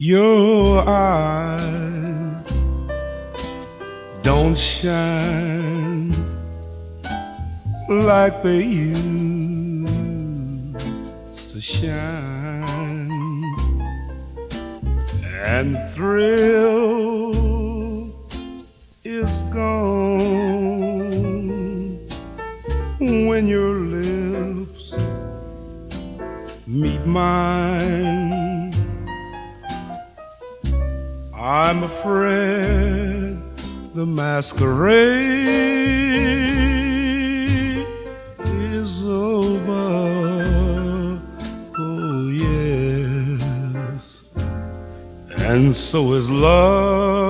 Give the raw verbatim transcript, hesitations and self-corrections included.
Your eyes don't shine like they used to shine, and the thrill is gone when your lips meet mine. I'm afraid the masquerade is over, oh yes, and so is love.